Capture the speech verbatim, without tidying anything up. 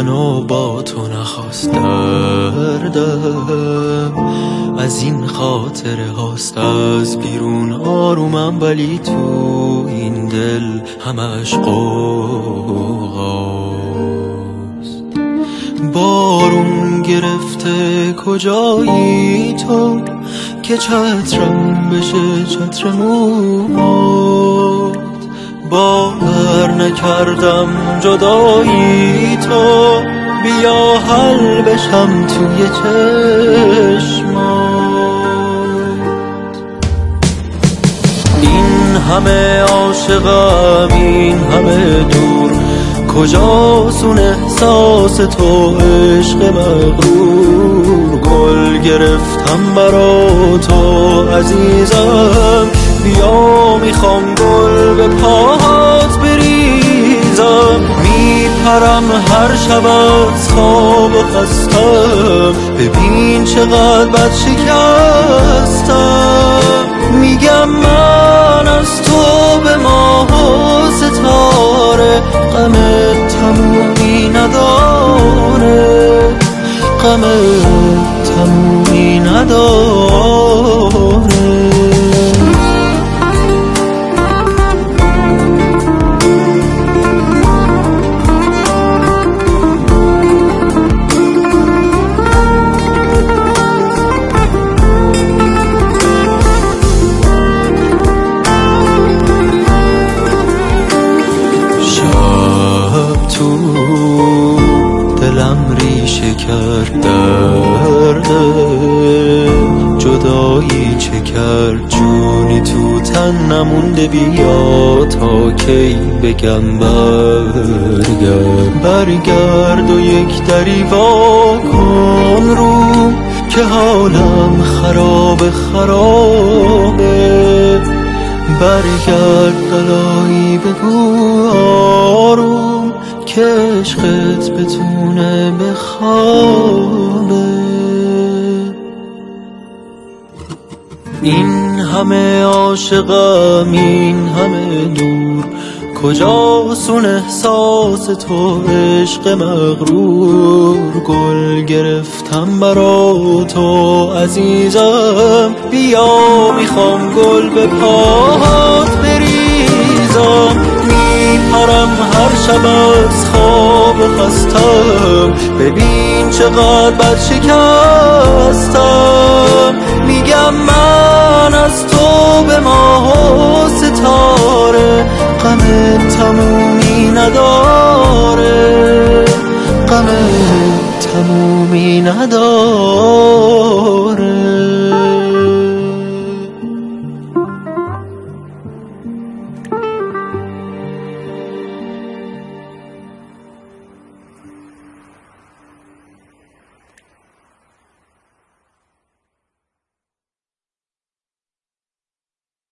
منو با تو نخواست. دردم از این خاطره هاست، از بیرون آرومم ولی تو این دل همش قوقاست. بارون گرفته کجایی تو که چترم بشه چتر موهات. باور نکردم جدایی تو بیا حل بشم توی چشمات. این همه عاشقم این همه دور، کجاست احساس تو عشق مغرور. گل گرفتم برا تو عزیزم، بیا میخوام گل به پاهات بریزم. میپرم هر شب از خواب و خستم، ببین چقدر بد شکستم. میگم من از تو به ماه و ستاره، غمت تمومی نداره، غمت تمومی نداره. تو دلم ریشه کرد درد جدایی چه کرد، جونی تو تن نمونده. بیا تا کی بگم برگرد برگرد و یک دری وا کن رو، که حالم خراب خرابه. برگرد دلایی بگو آروم، که عشقت بتونه بخوابه. این همه عاشقم این همه دور، کجاست اون احساس تو عشق مغرور. گل گرفتم برا تو عزیزم، بیا میخوام گل به پاهات بریزم. میپرم هر شب از خواب و خستم، ببین چقدر بد شکستم. میگم من از تو به ماه و ستاره، غمت تمومی نداره، غمت تمومی نداره.